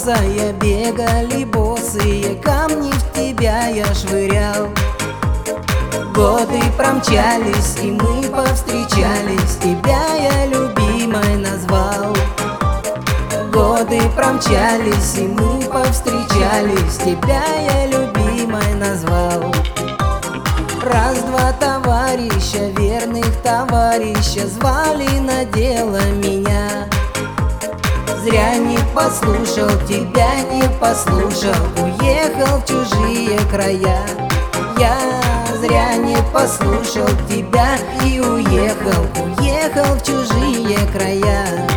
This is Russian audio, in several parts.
курносая, бегали босые, камни в тебя я швырял. Годы промчались, и мы повстречались, тебя я любимой назвал. Годы промчались, и мы повстречались, тебя я любимой назвал. Раз-два товарища, верных товарища, звали на дело меня. Зря не послушал, тебя не послушал, уехал в чужие края. Я зря не послушал тебя и уехал в чужие края.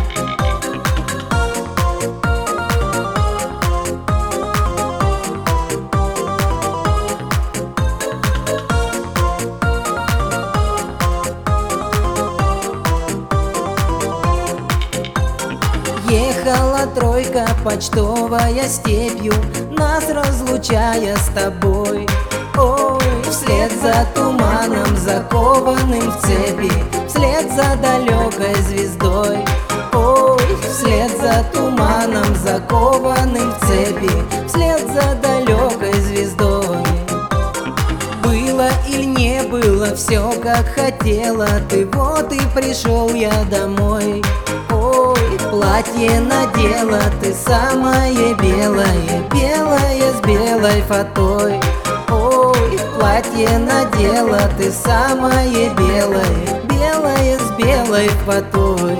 Ехала тройка почтовая степью, нас разлучая с тобой. Ой, вслед за туманом, закованным в цепи, вслед за далекой звездой. Ой, вслед за туманом, закованным в цепи, вслед за далекой звездой. Было или не было, все как хотела ты, вот и пришел я домой. Ой, платье надела ты самое белое, белое с белой фатой. Ой, платье надела ты самое белое, белое с белой фатой.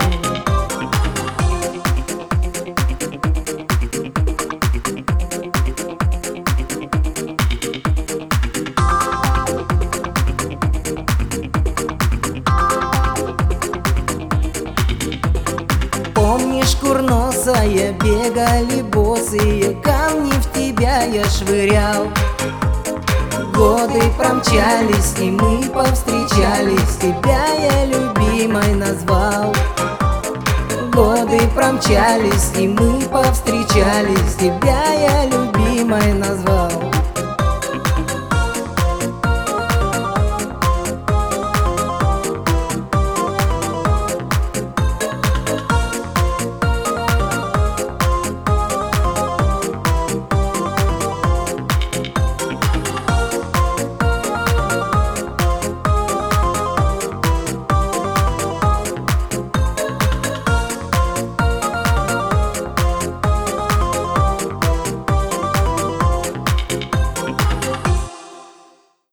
Помнишь, курносая, бегали босые, камни в тебя я швырял. Годы промчались, и мы повстречались, тебя я любимой назвал. Годы промчались, и мы повстречались, тебя я любимой назвал.